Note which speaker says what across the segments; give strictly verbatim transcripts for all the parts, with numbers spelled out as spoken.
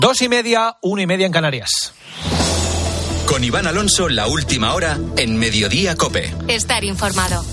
Speaker 1: Dos y media, una y media en Canarias.
Speaker 2: Con Iván Alonso, la última hora en Mediodía COPE.
Speaker 3: Estar informado.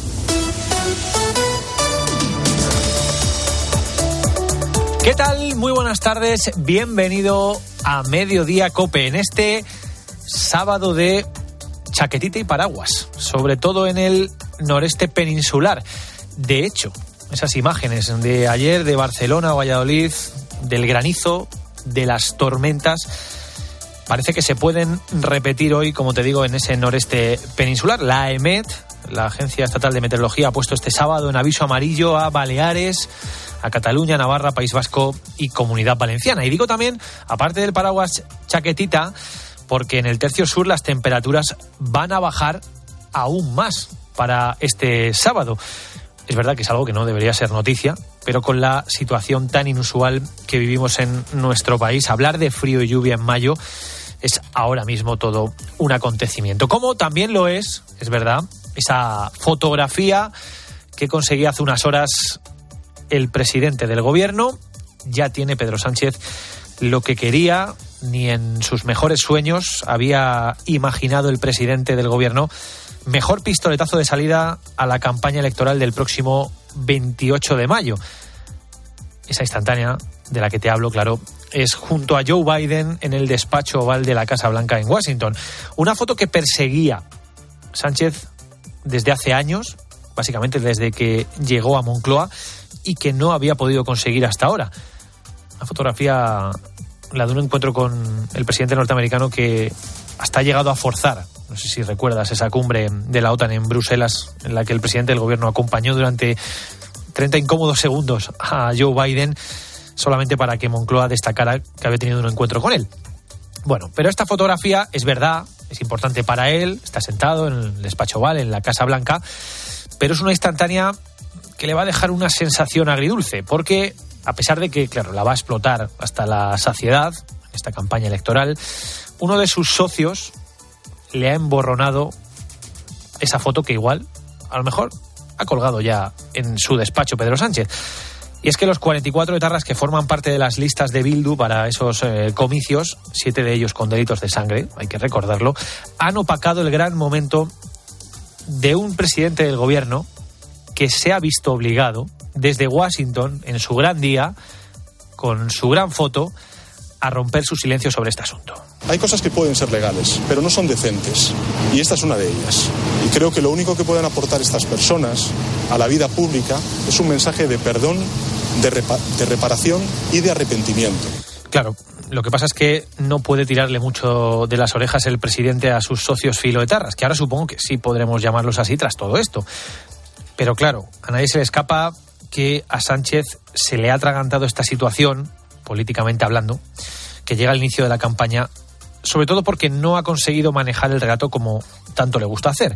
Speaker 1: ¿Qué tal? Muy buenas tardes. Bienvenido a Mediodía COPE en este sábado de chaquetita y paraguas, sobre todo en el noreste peninsular. De hecho, esas imágenes de ayer de Barcelona, Valladolid, del granizo, de las tormentas, parece que se pueden repetir hoy, como te digo, en ese noreste peninsular. La EMET, la Agencia Estatal de Meteorología, ha puesto este sábado en aviso amarillo a Baleares, a Cataluña, Navarra, País Vasco y Comunidad Valenciana. Y digo también, aparte del paraguas chaquetita, porque en el tercio sur las temperaturas van a bajar aún más para este sábado. Es verdad que es algo que no debería ser noticia, pero con la situación tan inusual que vivimos en nuestro país, hablar de frío y lluvia en mayo es ahora mismo todo un acontecimiento. Como también lo es, es verdad, esa fotografía que conseguía hace unas horas el presidente del gobierno. Ya tiene Pedro Sánchez lo que quería, ni en sus mejores sueños había imaginado el presidente del gobierno mejor pistoletazo de salida a la campaña electoral del próximo veintiocho de mayo. Esa instantánea de la que te hablo, claro, es junto a Joe Biden en el despacho oval de la Casa Blanca en Washington. Una foto que perseguía Sánchez desde hace años, básicamente desde que llegó a Moncloa, y que no había podido conseguir hasta ahora. Una fotografía, la de un encuentro con el presidente norteamericano que hasta ha llegado a forzar. No sé si recuerdas esa cumbre de la OTAN en Bruselas, en la que el presidente del gobierno acompañó durante treinta incómodos segundos a Joe Biden, solamente para que Moncloa destacara que había tenido un encuentro con él. Bueno, pero esta fotografía es verdad, es importante para él, está sentado en el despacho oval, en la Casa Blanca, pero es una instantánea que le va a dejar una sensación agridulce, porque a pesar de que, claro, la va a explotar hasta la saciedad en esta campaña electoral, uno de sus socios le ha emborronado esa foto que igual, a lo mejor, ha colgado ya en su despacho Pedro Sánchez. Y es que los cuarenta y cuatro etarras que forman parte de las listas de Bildu para esos eh, comicios, siete de ellos con delitos de sangre, hay que recordarlo, han opacado el gran momento de un presidente del gobierno que se ha visto obligado desde Washington, en su gran día, con su gran foto, a romper su silencio sobre este asunto.
Speaker 4: Hay cosas que pueden ser legales, pero no son decentes, y esta es una de ellas. Y creo que lo único que pueden aportar estas personas a la vida pública es un mensaje de perdón, de, repa- de reparación y de arrepentimiento.
Speaker 1: Claro, lo que pasa es que no puede tirarle mucho de las orejas el presidente a sus socios filoetarras, que ahora supongo que sí podremos llamarlos así tras todo esto. Pero claro, a nadie se le escapa que a Sánchez se le ha atragantado esta situación, políticamente hablando, que llega al inicio de la campaña, sobre todo porque no ha conseguido manejar el relato como tanto le gusta hacer.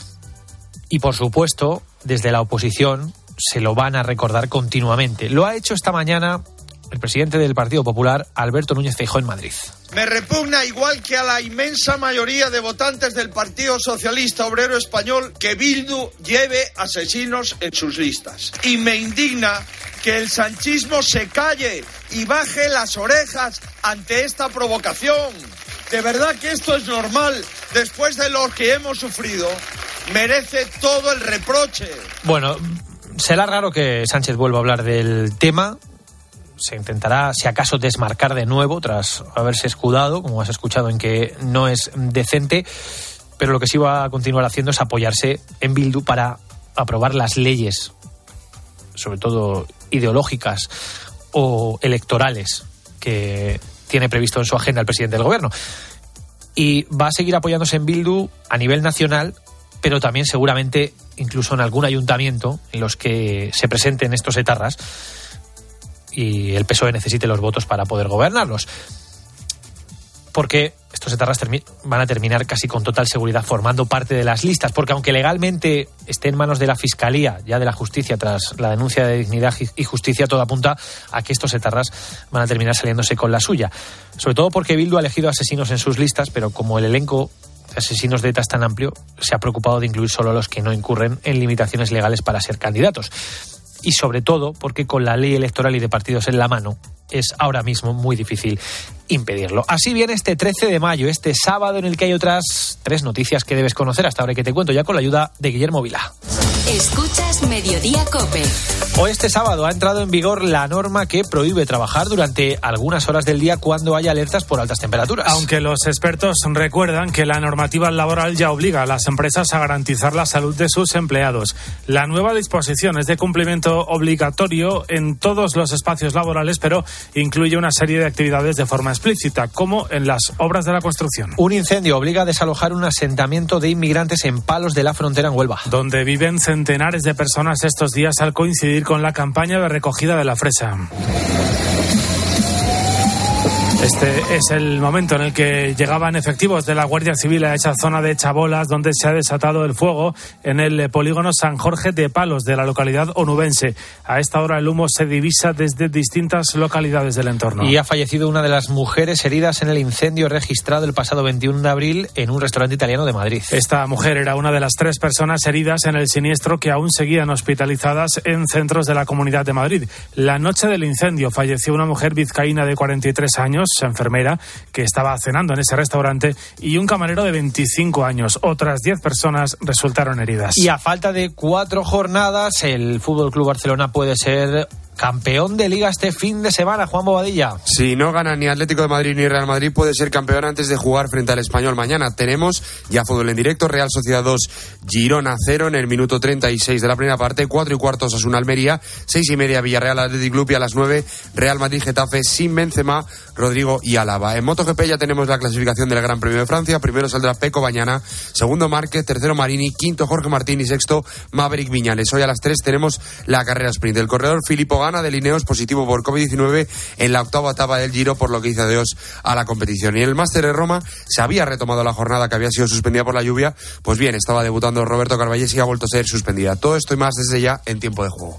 Speaker 1: Y por supuesto, desde la oposición se lo van a recordar continuamente. Lo ha hecho esta mañana el presidente del Partido Popular, Alberto Núñez Feijóo, en Madrid.
Speaker 5: Me repugna, igual que a la inmensa mayoría de votantes del Partido Socialista Obrero Español, que Bildu lleve asesinos en sus listas. Y me indigna que el sanchismo se calle y baje las orejas ante esta provocación. De verdad que esto es normal. Después de lo que hemos sufrido, merece todo el reproche.
Speaker 1: Bueno, será raro que Sánchez vuelva a hablar del tema. Se intentará, si acaso, desmarcar de nuevo tras haberse escudado, como has escuchado, en que no es decente, pero lo que sí va a continuar haciendo es apoyarse en Bildu para aprobar las leyes, sobre todo ideológicas o electorales, que tiene previsto en su agenda el presidente del gobierno. Y va a seguir apoyándose en Bildu a nivel nacional, pero también seguramente incluso en algún ayuntamiento en los que se presenten estos etarras y el P S O E necesite los votos para poder gobernarlos. Porque estos etarras termi- van a terminar casi con total seguridad formando parte de las listas, porque aunque legalmente esté en manos de la Fiscalía, ya de la Justicia, tras la denuncia de Dignidad y Justicia, todo apunta a que estos etarras van a terminar saliéndose con la suya. Sobre todo porque Bildu ha elegido asesinos en sus listas, pero como el elenco de asesinos de ETA es tan amplio, se ha preocupado de incluir solo a los que no incurren en limitaciones legales para ser candidatos. y sobre todo porque con la ley electoral y de partidos en la mano es ahora mismo muy difícil impedirlo. Así viene este trece de mayo, este sábado en el que hay otras tres noticias que debes conocer hasta ahora, que te cuento ya con la ayuda de Guillermo Vila.
Speaker 3: Escuchas Mediodía COPE.
Speaker 1: Hoy este sábado ha entrado en vigor la norma que prohíbe trabajar durante algunas horas del día cuando haya alertas por altas temperaturas.
Speaker 6: Aunque los expertos recuerdan que la normativa laboral ya obliga a las empresas a garantizar la salud de sus empleados. La nueva disposición es de cumplimiento obligatorio en todos los espacios laborales, pero incluye una serie de actividades de forma explícita, como en las obras de la construcción.
Speaker 1: Un incendio obliga a desalojar un asentamiento de inmigrantes en Palos de la Frontera, en Huelva,
Speaker 6: donde viven centenares de personas estos días al coincidir con la campaña de recogida de la fresa. Este es el momento en el que llegaban efectivos de la Guardia Civil a esa zona de Chabolas, donde se ha desatado el fuego en el polígono San Jorge de Palos de la localidad onubense. A esta hora el humo se divisa desde distintas localidades del entorno.
Speaker 1: Y ha fallecido una de las mujeres heridas en el incendio registrado el pasado veintiuno de abril en un restaurante italiano de Madrid.
Speaker 6: Esta mujer era una de las tres personas heridas en el siniestro que aún seguían hospitalizadas en centros de la Comunidad de Madrid. La noche del incendio falleció una mujer vizcaína de cuarenta y tres años, enfermera, que estaba cenando en ese restaurante, y un camarero de veinticinco años. Otras diez personas resultaron heridas.
Speaker 1: Y a falta de cuatro jornadas, el F C Barcelona puede ser campeón de Liga este fin de semana. Juan Bobadilla.
Speaker 7: Si no gana ni Atlético de Madrid ni Real Madrid, puede ser campeón antes de jugar frente al Español mañana. Tenemos ya fútbol en directo. Real Sociedad dos, Girona cero en el minuto treinta y seis de la primera parte. cuatro y cuarto Osasuna Almería, seis y media Villarreal Athletic Club, y a las nueve Real Madrid Getafe sin Benzema, Rodrigo y Álava. En MotoGP ya tenemos la clasificación del Gran Premio de Francia. Primero saldrá Pecco Bagnaia, segundo Márquez, tercero Marini, quinto Jorge Martín y sexto Maverick Viñales. Hoy a las tres tenemos la carrera sprint. El corredor Filippo Ganna de Lineos positivo por covid diecinueve en la octava etapa del Giro, por lo que hizo adiós a la competición. Y en el Máster de Roma se había retomado la jornada que había sido suspendida por la lluvia. Pues bien, estaba debutando Roberto Carballés y ha vuelto a ser suspendida. Todo esto y más desde ya en Tiempo de Juego.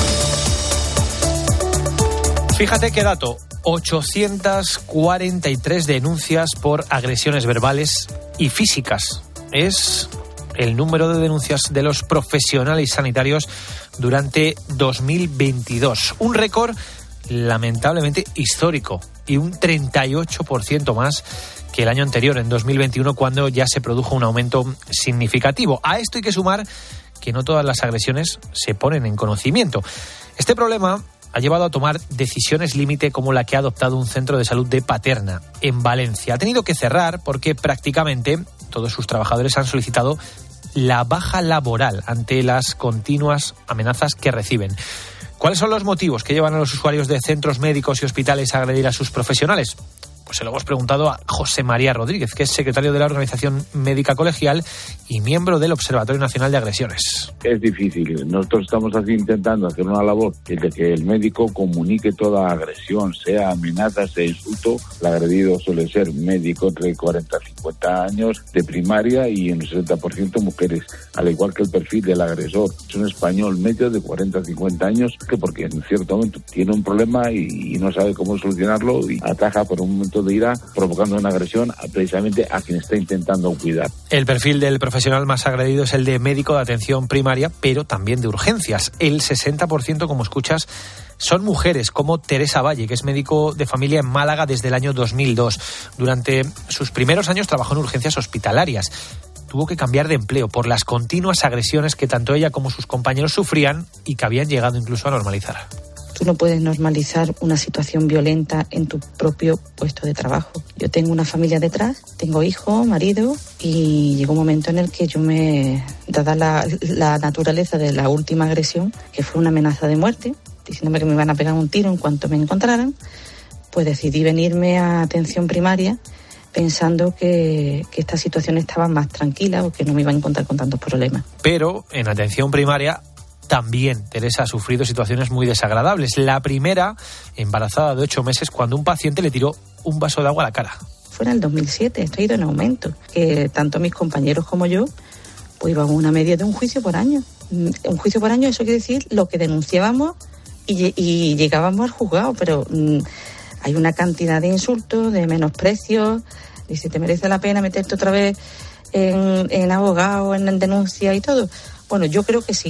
Speaker 1: Fíjate qué dato, ochocientas cuarenta y tres denuncias por agresiones verbales y físicas. Es el número de denuncias de los profesionales sanitarios durante dos mil veintidós. Un récord lamentablemente histórico y un treinta y ocho por ciento más que el año anterior, en dos mil veintiuno, cuando ya se produjo un aumento significativo. A esto hay que sumar que no todas las agresiones se ponen en conocimiento. Este problema ha llevado a tomar decisiones límite como la que ha adoptado un centro de salud de Paterna, en Valencia. Ha tenido que cerrar porque prácticamente todos sus trabajadores han solicitado la baja laboral ante las continuas amenazas que reciben. ¿Cuáles son los motivos que llevan a los usuarios de centros médicos y hospitales a agredir a sus profesionales? Pues se lo hemos preguntado a José María Rodríguez, que es secretario de la Organización Médica Colegial y miembro del Observatorio Nacional de Agresiones.
Speaker 8: Es difícil. Nosotros estamos así intentando hacer una labor de que el médico comunique toda agresión, sea amenaza, sea insulto. El agredido suele ser médico entre cuarenta y cincuenta años, de primaria, y en el sesenta por ciento mujeres, al igual que el perfil del agresor. Es un español medio de cuarenta a cincuenta años que porque en cierto momento tiene un problema y, y no sabe cómo solucionarlo y ataca por un momento de ira, provocando una agresión precisamente a quien está intentando cuidar.
Speaker 1: El perfil del profesional más agredido es el de médico de atención primaria, pero también de urgencias. El sesenta por ciento, como escuchas, son mujeres, como Teresa Valle, que es médico de familia en Málaga desde el año dos mil dos. Durante sus primeros años trabajó en urgencias hospitalarias. Tuvo que cambiar de empleo por las continuas agresiones que tanto ella como sus compañeros sufrían y que habían llegado incluso a normalizar.
Speaker 9: Tú no puedes normalizar una situación violenta en tu propio puesto de trabajo. Yo tengo una familia detrás, tengo hijo, marido, y llegó un momento en el que yo me, dada la, la naturaleza de la última agresión, que fue una amenaza de muerte, diciéndome que me iban a pegar un tiro en cuanto me encontraran, pues decidí venirme a atención primaria pensando que, que esta situación estaba más tranquila o que no me iba a encontrar con tantos problemas.
Speaker 1: Pero en atención primaria también Teresa ha sufrido situaciones muy desagradables. La primera, embarazada de ocho meses, cuando un paciente le tiró un vaso de agua a la cara.
Speaker 9: Fue en el dos mil siete, esto ha ido en aumento. Que tanto mis compañeros como yo, pues íbamos a una media de un juicio por año. Un juicio por año, eso quiere decir lo que denunciábamos y, y llegábamos al juzgado, pero mmm, hay una cantidad de insultos, de menosprecios. Dice, ¿te merece la pena meterte otra vez en, en abogado, en denuncia y todo? Bueno, yo creo que sí.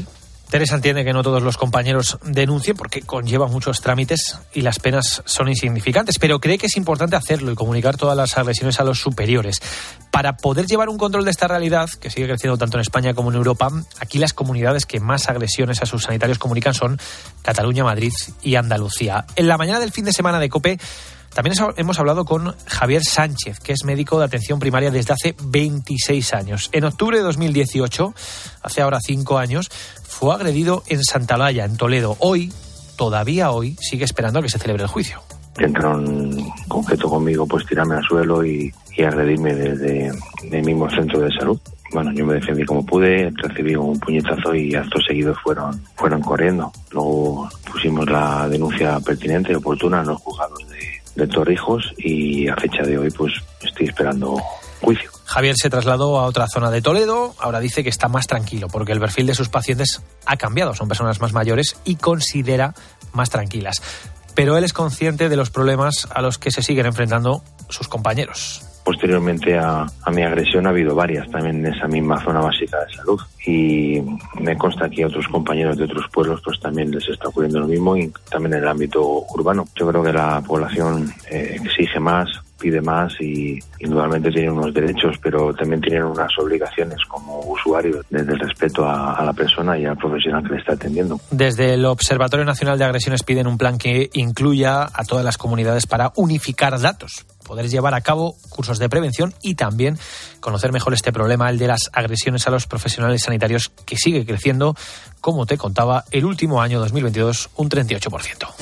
Speaker 1: Teresa entiende que no todos los compañeros denuncien porque conlleva muchos trámites y las penas son insignificantes, pero cree que es importante hacerlo y comunicar todas las agresiones a los superiores. Para poder llevar un control de esta realidad, que sigue creciendo tanto en España como en Europa, aquí las comunidades que más agresiones a sus sanitarios comunican son Cataluña, Madrid y Andalucía. En la mañana del fin de semana de COPE también hemos hablado con Javier Sánchez, que es médico de atención primaria desde hace veintiséis años. En octubre de dos mil dieciocho, hace ahora cinco años, fue agredido en Santa Olalla, en Toledo. Hoy, todavía hoy, sigue esperando a que se celebre el juicio.
Speaker 10: Entraron con gesto conmigo, pues tirarme al suelo y, y agredirme desde el mismo centro de salud. Bueno, yo me defendí como pude, recibí un puñetazo y acto seguido fueron, fueron corriendo. Luego pusimos la denuncia pertinente y oportuna en los juzgados de, de Torrijos y a fecha de hoy pues estoy esperando juicio.
Speaker 1: Javier se trasladó a otra zona de Toledo, ahora dice que está más tranquilo porque el perfil de sus pacientes ha cambiado, son personas más mayores y considera más tranquilas. Pero él es consciente de los problemas a los que se siguen enfrentando sus compañeros.
Speaker 10: Posteriormente a, a mi agresión ha habido varias también en esa misma zona básica de salud y me consta que a otros compañeros de otros pueblos pues también les está ocurriendo lo mismo y también en el ámbito urbano. Yo creo que la población eh, exige más, pide más y indudablemente tienen unos derechos, pero también tienen unas obligaciones como usuarios desde el respeto a, a la persona y al profesional que le está atendiendo.
Speaker 1: Desde el Observatorio Nacional de Agresiones piden un plan que incluya a todas las comunidades para unificar datos, poder llevar a cabo cursos de prevención y también conocer mejor este problema, el de las agresiones a los profesionales sanitarios, que sigue creciendo, como te contaba, el último año dos mil veintidós, un treinta y ocho por ciento.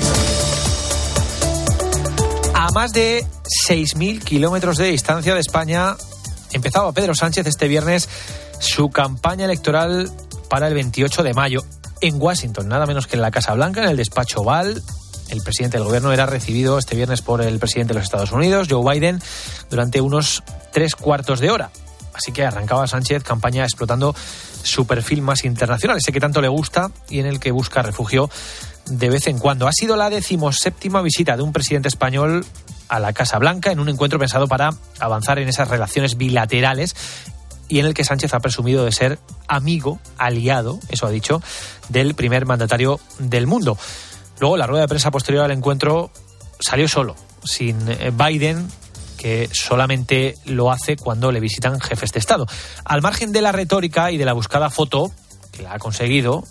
Speaker 1: A más de seis mil kilómetros de distancia de España, empezaba Pedro Sánchez este viernes su campaña electoral para el veintiocho de mayo en Washington, nada menos que en la Casa Blanca, en el despacho Oval. El presidente del gobierno era recibido este viernes por el presidente de los Estados Unidos, Joe Biden, durante unos tres cuartos de hora. Así que arrancaba Sánchez campaña explotando su perfil más internacional, ese que tanto le gusta y en el que busca refugio de vez en cuando. Ha sido la decimoséptima visita de un presidente español a la Casa Blanca en un encuentro pensado para avanzar en esas relaciones bilaterales y en el que Sánchez ha presumido de ser amigo, aliado, eso ha dicho, del primer mandatario del mundo. Luego, la rueda de prensa posterior al encuentro salió solo, sin Biden, que solamente lo hace cuando le visitan jefes de Estado. Al margen de la retórica y de la buscada foto, que la ha conseguido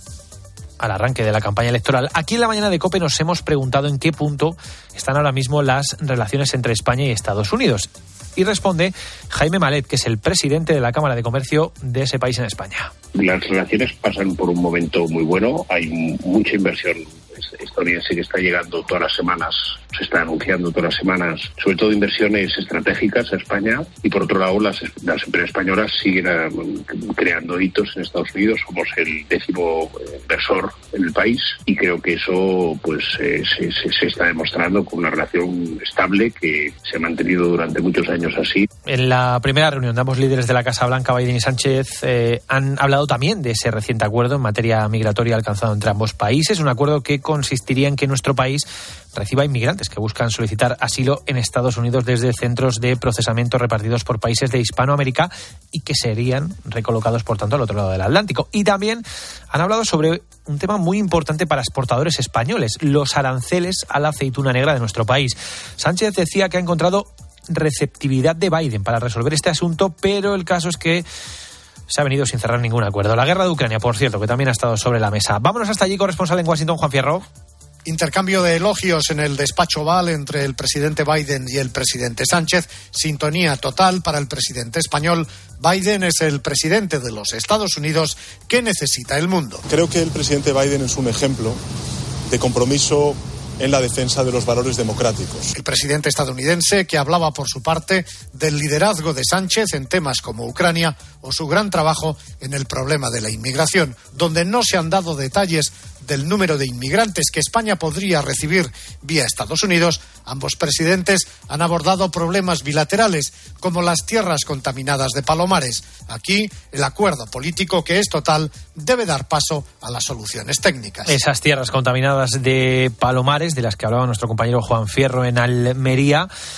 Speaker 1: al arranque de la campaña electoral, aquí en la mañana de COPE nos hemos preguntado en qué punto están ahora mismo las relaciones entre España y Estados Unidos. Y responde Jaime Malet, que es el presidente de la Cámara de Comercio de ese país en España.
Speaker 11: Las relaciones pasan por un momento muy bueno, hay mucha inversión estadounidense que está llegando todas las semanas, se está anunciando todas las semanas, sobre todo inversiones estratégicas a España, y por otro lado las, las empresas españolas siguen uh, creando hitos en Estados Unidos. Somos el décimo inversor en el país y creo que eso pues eh, se, se, se está demostrando con una relación estable que se ha mantenido durante muchos años así.
Speaker 1: En la primera reunión de ambos líderes de la Casa Blanca, Biden y Sánchez, eh, han hablado también de ese reciente acuerdo en materia migratoria alcanzado entre ambos países, un acuerdo que consistiría en que nuestro país reciba inmigrantes que buscan solicitar asilo en Estados Unidos desde centros de procesamiento repartidos por países de Hispanoamérica y que serían recolocados, por tanto, al otro lado del Atlántico. Y también han hablado sobre un tema muy importante para exportadores españoles, los aranceles a la aceituna negra de nuestro país. Sánchez decía que ha encontrado receptividad de Biden para resolver este asunto, pero el caso es que se ha venido sin cerrar ningún acuerdo. La guerra de Ucrania, por cierto, que también ha estado sobre la mesa. Vámonos hasta allí, corresponsal en Washington, Juan Fierro.
Speaker 12: Intercambio de elogios en el despacho Oval entre el presidente Biden y el presidente Sánchez. Sintonía total para el presidente español. Biden es el presidente de los Estados Unidos que necesita el mundo.
Speaker 4: Creo que el presidente Biden es un ejemplo de compromiso en la defensa de los valores democráticos.
Speaker 12: El presidente estadounidense, que hablaba por su parte del liderazgo de Sánchez en temas como Ucrania o su gran trabajo en el problema de la inmigración, donde no se han dado detalles del número de inmigrantes que España podría recibir vía Estados Unidos. Ambos presidentes han abordado problemas bilaterales, como las tierras contaminadas de Palomares. Aquí, el acuerdo político, que es total, debe dar paso a las soluciones técnicas.
Speaker 1: Esas tierras contaminadas de Palomares, de las que hablaba nuestro compañero Juan Fierro en Almería,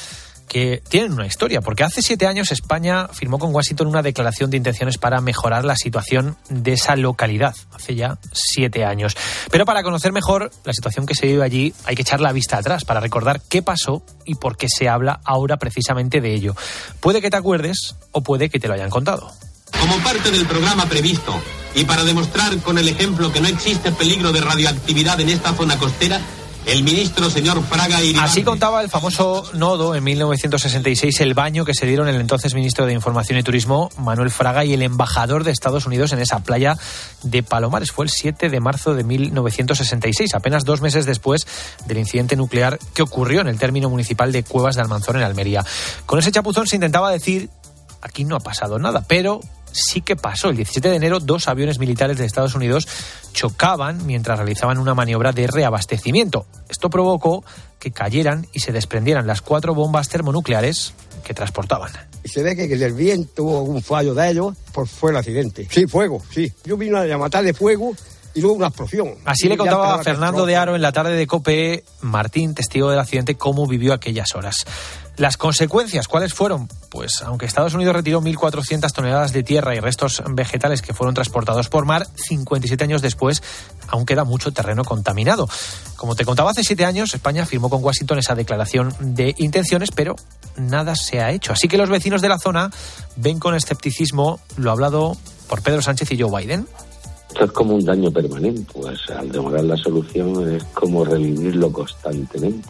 Speaker 1: que tienen una historia, porque hace siete años España firmó con Washington una declaración de intenciones para mejorar la situación de esa localidad, hace ya siete años. Pero para conocer mejor la situación que se vive allí hay que echar la vista atrás para recordar qué pasó y por qué se habla ahora precisamente de ello. Puede que te acuerdes o puede que te lo hayan contado.
Speaker 13: Como parte del programa previsto y para demostrar con el ejemplo que no existe peligro de radioactividad en esta zona costera, el ministro señor Fraga y...
Speaker 1: Así contaba el famoso nodo en mil novecientos sesenta y seis, el baño que se dieron el entonces ministro de Información y Turismo, Manuel Fraga, y el embajador de Estados Unidos en esa playa de Palomares. Fue el siete de marzo de mil novecientos sesenta y seis, apenas dos meses después del incidente nuclear que ocurrió en el término municipal de Cuevas de Almanzor, en Almería. Con ese chapuzón se intentaba decir, aquí no ha pasado nada, pero... sí que pasó. El diecisiete de enero, dos aviones militares de Estados Unidos chocaban mientras realizaban una maniobra de reabastecimiento. Esto provocó que cayeran y se desprendieran las cuatro bombas termonucleares que transportaban.
Speaker 14: Y se ve que el viento hubo un fallo de ellos, pues fue el accidente. Sí, fuego, sí. Yo vi una llamada de fuego y luego una explosión.
Speaker 1: Así le contaba a Fernando de Aro en la tarde de COPE, Martín, testigo del accidente, cómo vivió aquellas horas. Las consecuencias, ¿cuáles fueron? Pues aunque Estados Unidos retiró mil cuatrocientas toneladas de tierra y restos vegetales que fueron transportados por mar, cincuenta y siete años después aún queda mucho terreno contaminado. Como te contaba, hace siete años España firmó con Washington esa declaración de intenciones, pero nada se ha hecho. Así que los vecinos de la zona ven con escepticismo lo hablado por Pedro Sánchez y Joe Biden.
Speaker 10: Esto es como un daño permanente, pues al demorar la solución es como revivirlo constantemente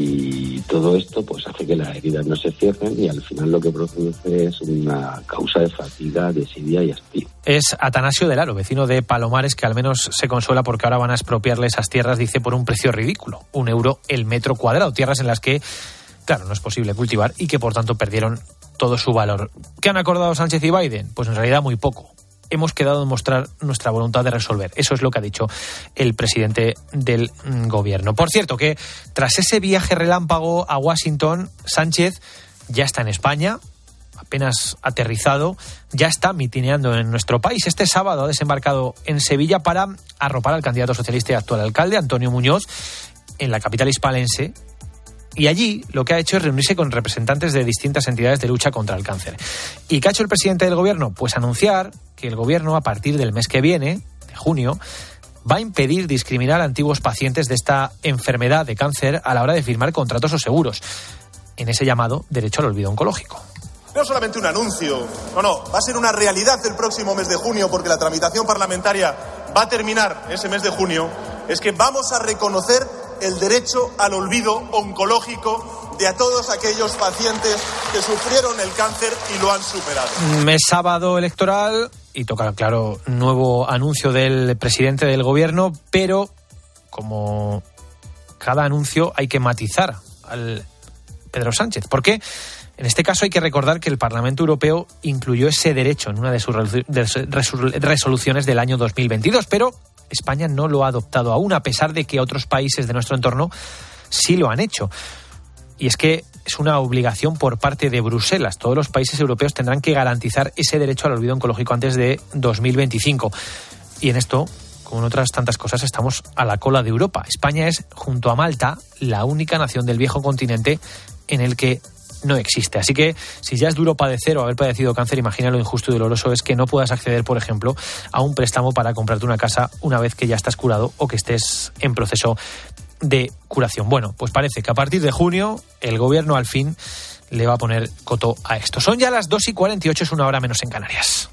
Speaker 10: y todo esto pues hace que las heridas no se cierren y al final lo que produce es una causa de fatiga, desidia y hastío.
Speaker 1: Es Atanasio del Aro, vecino de Palomares, que al menos se consuela porque ahora van a expropiarle esas tierras, dice, por un precio ridículo, un euro el metro cuadrado, tierras en las que, claro, no es posible cultivar y que por tanto perdieron todo su valor. ¿Qué han acordado Sánchez y Biden? Pues en realidad muy poco. Hemos quedado en mostrar nuestra voluntad de resolver. Eso es lo que ha dicho el presidente del gobierno. Por cierto, que tras ese viaje relámpago a Washington, Sánchez ya está en España, apenas aterrizado, ya está mitineando en nuestro país. Este sábado ha desembarcado en Sevilla para arropar al candidato socialista y actual alcalde, Antonio Muñoz, en la capital hispalense. Y allí lo que ha hecho es reunirse con representantes de distintas entidades de lucha contra el cáncer. ¿Y qué ha hecho el presidente del gobierno? Pues anunciar que el gobierno, a partir del mes que viene, de junio, va a impedir discriminar a antiguos pacientes de esta enfermedad de cáncer a la hora de firmar contratos o seguros, en ese llamado derecho al olvido oncológico.
Speaker 15: No solamente un anuncio, no, no, va a ser una realidad el próximo mes de junio, porque la tramitación parlamentaria va a terminar ese mes de junio, es que vamos a reconocer el derecho al olvido oncológico de a todos aquellos pacientes que sufrieron el cáncer y lo han superado.
Speaker 1: Mes sábado electoral y toca, claro, nuevo anuncio del presidente del gobierno, pero como cada anuncio hay que matizar al Pedro Sánchez. ¿Por qué? En este caso hay que recordar que el Parlamento Europeo incluyó ese derecho en una de sus resoluciones del año dos mil veintidós, pero España no lo ha adoptado aún, a pesar de que otros países de nuestro entorno sí lo han hecho. Y es que es una obligación por parte de Bruselas. Todos los países europeos tendrán que garantizar ese derecho al olvido oncológico antes de dos mil veinticinco. Y en esto, como en otras tantas cosas, estamos a la cola de Europa. España es, junto a Malta, la única nación del viejo continente en el que no existe. Así que, si ya es duro padecer o haber padecido cáncer, imagina lo injusto y doloroso es que no puedas acceder, por ejemplo, a un préstamo para comprarte una casa una vez que ya estás curado o que estés en proceso de curación. Bueno, pues parece que a partir de junio el gobierno al fin le va a poner coto a esto. Son ya las dos y cuarenta y ocho, es una hora menos en Canarias.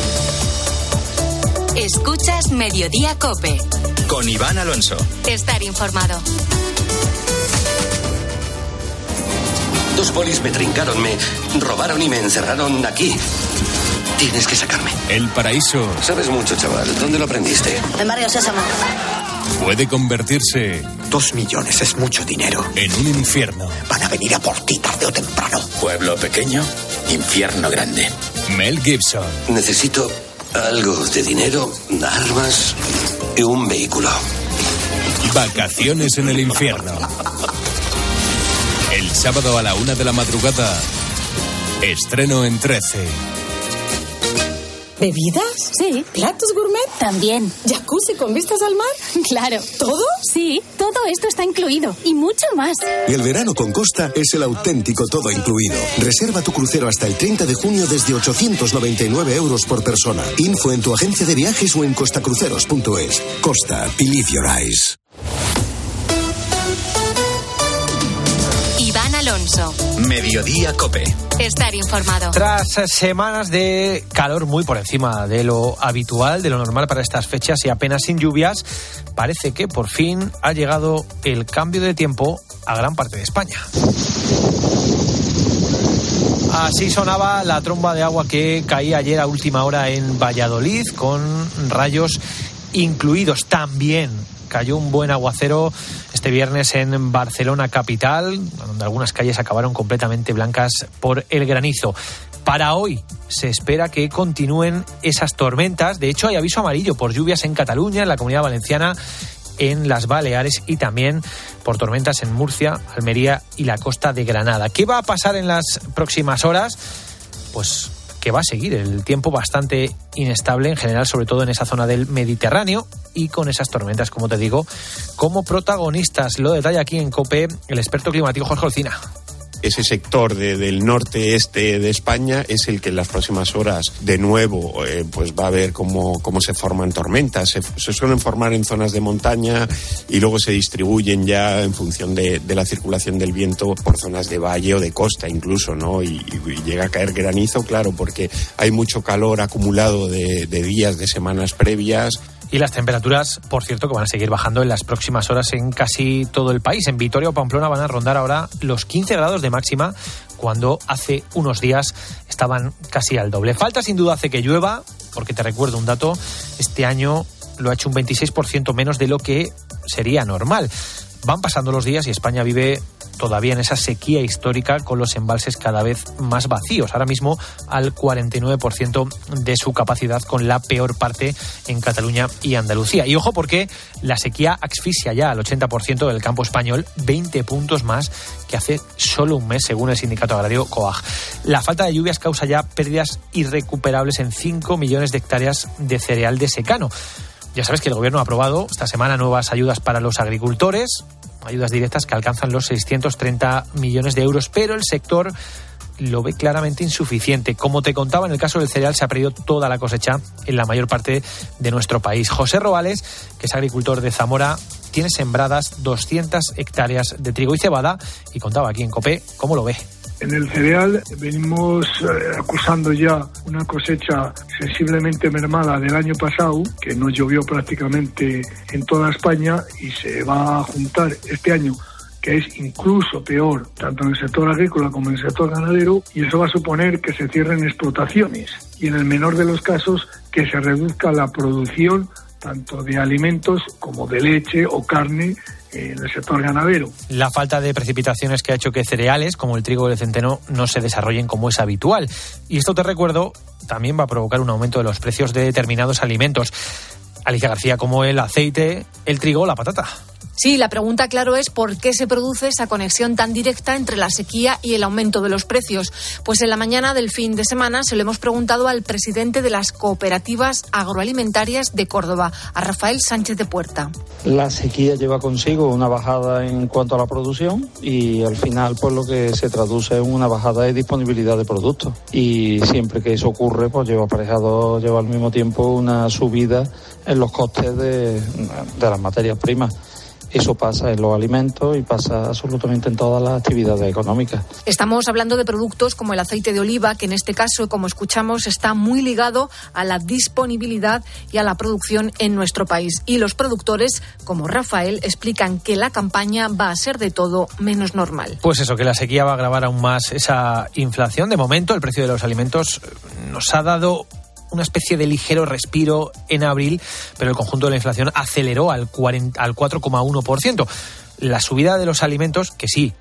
Speaker 3: Escuchas Mediodía COPE.
Speaker 2: Con Iván Alonso.
Speaker 3: Estar informado.
Speaker 16: Dos polis me trincaron, me robaron y me encerraron aquí. Tienes que sacarme.
Speaker 17: El paraíso.
Speaker 16: Sabes mucho, chaval. ¿Dónde lo aprendiste?
Speaker 18: En Barrio Sésamo.
Speaker 17: Puede convertirse...
Speaker 19: Dos millones es mucho dinero.
Speaker 17: En un infierno.
Speaker 19: Van a venir a por ti tarde o temprano.
Speaker 16: Pueblo pequeño, infierno grande.
Speaker 17: Mel Gibson.
Speaker 16: Necesito algo de dinero, armas y un vehículo.
Speaker 17: Vacaciones en el infierno. El sábado a la una de la madrugada, estreno en trece.
Speaker 18: ¿Bebidas? Sí. ¿Platos gourmet? También. ¿Jacuzzi con vistas al mar? Claro. ¿Todo? Sí, todo esto está incluido y mucho más.
Speaker 20: El verano con Costa es el auténtico todo incluido. Reserva tu crucero hasta el treinta de junio desde ochocientos noventa y nueve euros por persona. Info en tu agencia de viajes o en costacruceros punto es. Costa, believe your eyes.
Speaker 3: Iván Alonso.
Speaker 2: Mediodía COPE.
Speaker 3: Estar informado.
Speaker 1: Tras semanas de calor muy por encima de lo habitual, de lo normal para estas fechas y apenas sin lluvias, parece que por fin ha llegado el cambio de tiempo a gran parte de España. Así sonaba la tromba de agua que caía ayer a última hora en Valladolid, con rayos incluidos. También cayó un buen aguacero este viernes en Barcelona capital, donde algunas calles acabaron completamente blancas por el granizo. Para hoy se espera que continúen esas tormentas. De hecho, hay aviso amarillo por lluvias en Cataluña, en la Comunidad Valenciana, en las Baleares y también por tormentas en Murcia, Almería y la costa de Granada. ¿Qué va a pasar en las próximas horas? Pues que va a seguir el tiempo bastante inestable en general, sobre todo en esa zona del Mediterráneo, y con esas tormentas, como te digo, como protagonistas. Lo detalla aquí en COPE el experto climático Jorge Olcina.
Speaker 21: Ese sector de, del norte-este de España es el que en las próximas horas de nuevo eh, pues va a ver cómo, cómo se forman tormentas. Se, se suelen formar en zonas de montaña y luego se distribuyen ya en función de, de la circulación del viento por zonas de valle o de costa incluso, ¿no? Y, y llega a caer granizo, claro, porque hay mucho calor acumulado de, de días, de semanas previas.
Speaker 1: Y las temperaturas, por cierto, que van a seguir bajando en las próximas horas en casi todo el país. En Vitoria o Pamplona van a rondar ahora los quince grados de máxima, cuando hace unos días estaban casi al doble. Falta sin duda hace que llueva, porque te recuerdo un dato, este año lo ha hecho un veintiséis por ciento menos de lo que sería normal. Van pasando los días y España vive todavía en esa sequía histórica, con los embalses cada vez más vacíos, ahora mismo al cuarenta y nueve por ciento de su capacidad, con la peor parte en Cataluña y Andalucía. Y ojo, porque la sequía asfixia ya al ochenta por ciento del campo español, veinte puntos más que hace solo un mes, según el sindicato agrario COAG. La falta de lluvias causa ya pérdidas irrecuperables en cinco millones de hectáreas de cereal de secano. Ya sabes que el gobierno ha aprobado esta semana nuevas ayudas para los agricultores, ayudas directas que alcanzan los seiscientos treinta millones de euros, pero el sector lo ve claramente insuficiente. Como te contaba, en el caso del cereal se ha perdido toda la cosecha en la mayor parte de nuestro país. José Robales, que es agricultor de Zamora, tiene sembradas doscientas hectáreas de trigo y cebada y contaba aquí en COPE cómo lo ve.
Speaker 22: En el cereal venimos eh, acusando ya una cosecha sensiblemente mermada del año pasado, que no llovió prácticamente en toda España, y se va a juntar este año, que es incluso peor, tanto en el sector agrícola como en el sector ganadero, y eso va a suponer que se cierren explotaciones y, en el menor de los casos, que se reduzca la producción tanto de alimentos como de leche o carne en el sector ganadero.
Speaker 1: La falta de precipitaciones que ha hecho que cereales como el trigo y el centeno no se desarrollen como es habitual. Y esto, te recuerdo, también va a provocar un aumento de los precios de determinados alimentos. Alicia García, como el aceite, el trigo o la patata.
Speaker 23: Sí, la pregunta, claro, es ¿por qué se produce esa conexión tan directa entre la sequía y el aumento de los precios? Pues en la mañana del fin de semana se lo hemos preguntado al presidente de las cooperativas agroalimentarias de Córdoba, a Rafael Sánchez de Puerta.
Speaker 24: La sequía lleva consigo una bajada en cuanto a la producción y al final pues lo que se traduce en una bajada de disponibilidad de productos. Y siempre que eso ocurre, pues lleva aparejado, lleva al mismo tiempo una subida en los costes de, de las materias primas. Eso pasa en los alimentos y pasa absolutamente en todas las actividades económicas.
Speaker 23: Estamos hablando de productos como el aceite de oliva, que en este caso, como escuchamos, está muy ligado a la disponibilidad y a la producción en nuestro país. Y los productores, como Rafael, explican que la campaña va a ser de todo menos normal.
Speaker 1: Pues eso, que la sequía va a agravar aún más esa inflación. De momento, el precio de los alimentos nos ha dado una especie de ligero respiro en abril, pero el conjunto de la inflación aceleró al, cuarenta, al cuatro coma uno por ciento. La subida de los alimentos, que sí,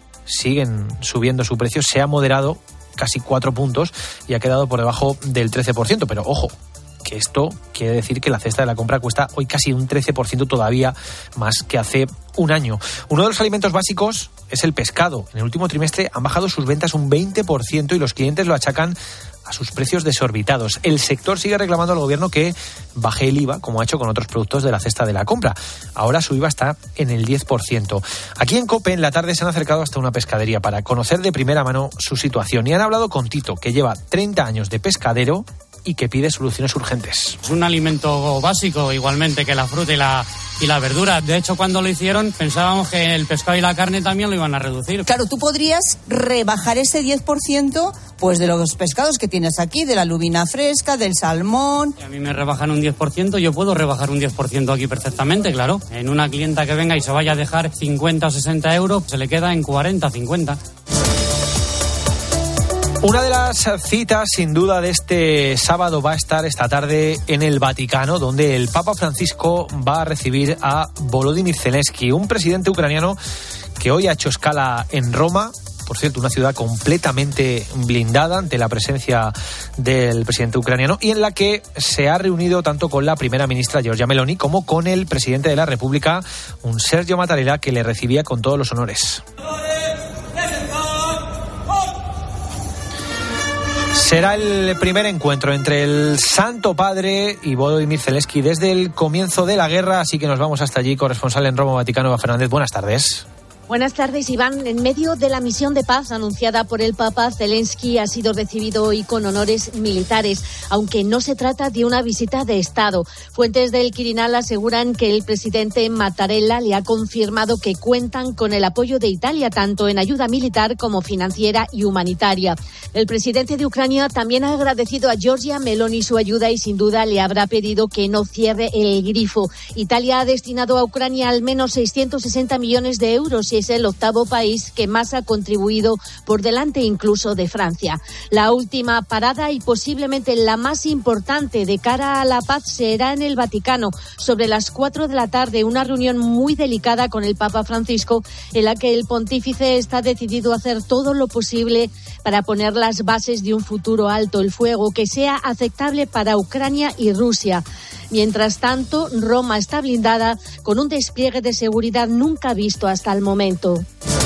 Speaker 1: siguen subiendo su precio, se ha moderado casi cuatro puntos y ha quedado por debajo del trece por ciento. Pero ojo, que esto quiere decir que la cesta de la compra cuesta hoy casi un trece por ciento todavía más que hace un año. Uno de los alimentos básicos es el pescado. En el último trimestre han bajado sus ventas un veinte por ciento y los clientes lo achacan a sus precios desorbitados. El sector sigue reclamando al gobierno que baje el I V A, como ha hecho con otros productos de la cesta de la compra. Ahora su I V A está en el diez por ciento. Aquí en COPE, en la tarde, se han acercado hasta una pescadería para conocer de primera mano su situación. Y han hablado con Tito, que lleva treinta años de pescadero y que pide soluciones urgentes.
Speaker 5: Es un alimento básico, igualmente que la fruta y la, y la verdura. De hecho, cuando lo hicieron, pensábamos que el pescado y la carne también lo iban a reducir.
Speaker 6: Claro, tú podrías rebajar ese diez por ciento pues de los pescados que tienes aquí, de la lubina fresca, del salmón.
Speaker 5: Si a mí me rebajan un diez por ciento, yo puedo rebajar un diez por ciento aquí perfectamente, claro. En una clienta que venga y se vaya a dejar cincuenta o sesenta euros, se le queda en cuarenta, cincuenta.
Speaker 1: Una de las citas, sin duda, de este sábado va a estar esta tarde en el Vaticano, donde el Papa Francisco va a recibir a Volodymyr Zelensky, un presidente ucraniano que hoy ha hecho escala en Roma. Por cierto, una ciudad completamente blindada ante la presencia del presidente ucraniano y en la que se ha reunido tanto con la primera ministra Giorgia Meloni como con el presidente de la República, un Sergio Mattarella, que le recibía con todos los honores. Será el primer encuentro entre el Santo Padre y Volodymyr Zelensky desde el comienzo de la guerra, así que nos vamos hasta allí. Corresponsal en Roma, Vaticano, Eva Fernández. Buenas tardes.
Speaker 7: Buenas tardes, Iván. En medio de la misión de paz anunciada por el Papa, Zelensky ha sido recibido hoy con honores militares, aunque no se trata de una visita de Estado. Fuentes del Quirinal aseguran que el presidente Mattarella le ha confirmado que cuentan con el apoyo de Italia, tanto en ayuda militar como financiera y humanitaria. El presidente de Ucrania también ha agradecido a Giorgia Meloni su ayuda y sin duda le habrá pedido que no cierre el grifo. Italia ha destinado a Ucrania al menos seiscientos sesenta millones de euros y es el octavo país que más ha contribuido, por delante incluso de Francia. La última parada y posiblemente la más importante de cara a la paz será en el Vaticano, sobre las cuatro de la tarde, una reunión muy delicada con el Papa Francisco, en la que el pontífice está decidido a hacer todo lo posible para poner las bases de un futuro alto el fuego que sea aceptable para Ucrania y Rusia. Mientras tanto, Roma está blindada con un despliegue de seguridad nunca visto hasta el momento.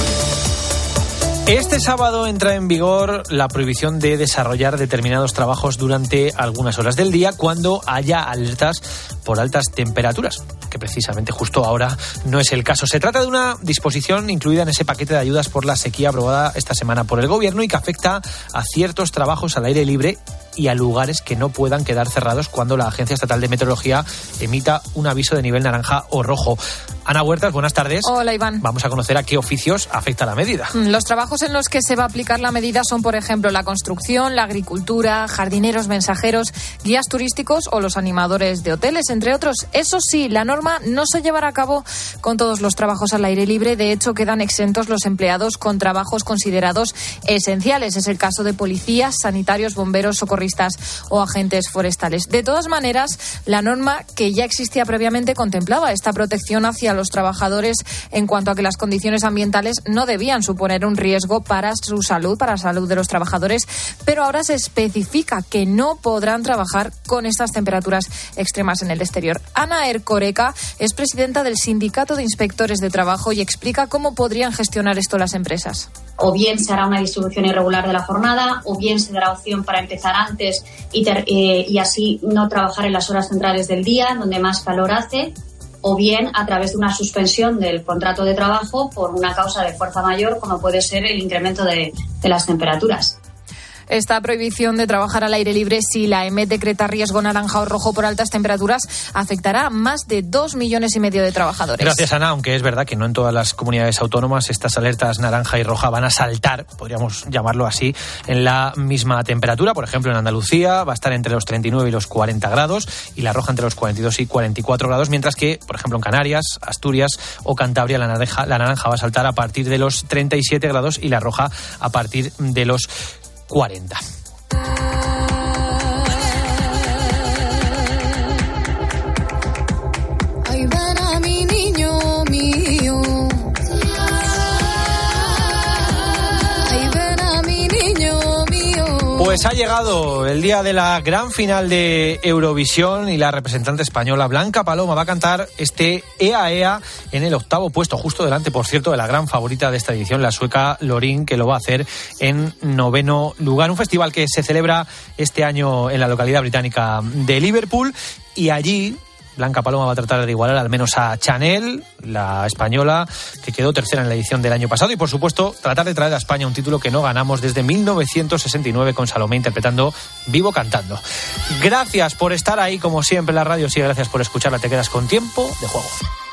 Speaker 1: Este sábado entra en vigor la prohibición de desarrollar determinados trabajos durante algunas horas del día cuando haya alertas por altas temperaturas, que precisamente justo ahora no es el caso. Se trata de una disposición incluida en ese paquete de ayudas por la sequía aprobada esta semana por el Gobierno y que afecta a ciertos trabajos al aire libre y a lugares que no puedan quedar cerrados cuando la Agencia Estatal de Meteorología emita un aviso de nivel naranja o rojo. Ana Huertas, buenas tardes.
Speaker 8: Hola, Iván.
Speaker 1: Vamos a conocer a qué oficios afecta la medida.
Speaker 8: Los trabajos en los que se va a aplicar la medida son, por ejemplo, la construcción, la agricultura, jardineros, mensajeros, guías turísticos o los animadores de hoteles, entre otros. Eso sí, la norma no se llevará a cabo con todos los trabajos al aire libre. De hecho, quedan exentos los empleados con trabajos considerados esenciales. Es el caso de policías, sanitarios, bomberos, socorristas o agentes forestales. De todas maneras, la norma que ya existía previamente contemplaba esta protección hacia los trabajadores en cuanto a que las condiciones ambientales no debían suponer un riesgo para su salud, para la salud de los trabajadores, pero ahora se especifica que no podrán trabajar con estas temperaturas extremas en el exterior. Ana Ercoreka es presidenta del Sindicato de Inspectores de Trabajo y explica cómo podrían gestionar esto las empresas.
Speaker 25: O bien se hará una distribución irregular de la jornada, o bien se dará opción para empezar antes y, ter- eh, y así no trabajar en las horas centrales del día, donde más calor hace, o bien a través de una suspensión del contrato de trabajo por una causa de fuerza mayor, como puede ser el incremento de, de las temperaturas.
Speaker 8: Esta prohibición de trabajar al aire libre, si la E M E T decreta riesgo naranja o rojo por altas temperaturas, afectará a más de dos millones y medio de trabajadores.
Speaker 1: Gracias, Ana, aunque es verdad que no en todas las comunidades autónomas estas alertas naranja y roja van a saltar, podríamos llamarlo así, en la misma temperatura. Por ejemplo, en Andalucía va a estar entre los treinta y nueve y los cuarenta grados y la roja entre los cuarenta y dos y cuarenta y cuatro grados, mientras que, por ejemplo, en Canarias, Asturias o Cantabria la naranja, la naranja va a saltar a partir de los treinta y siete grados y la roja a partir de los cuarenta.
Speaker 26: Ay, ven a mi niño mío. Ay, ven a mi niño mío.
Speaker 1: Pues ha llegado el día de la gran final de Eurovisión y la representante española Blanca Paloma va a cantar este Ea Ea en el octavo puesto, justo delante, por cierto, de la gran favorita de esta edición, la sueca Loreen, que lo va a hacer en noveno lugar. Un festival que se celebra este año en la localidad británica de Liverpool y allí Blanca Paloma va a tratar de igualar al menos a Chanel, la española, que quedó tercera en la edición del año pasado. Y, por supuesto, tratar de traer a España un título que no ganamos desde mil novecientos sesenta y nueve con Salomé interpretando Vivo Cantando. Gracias por estar ahí, como siempre, en la radio. Sí, gracias por escucharla. Te quedas con Tiempo de Juego.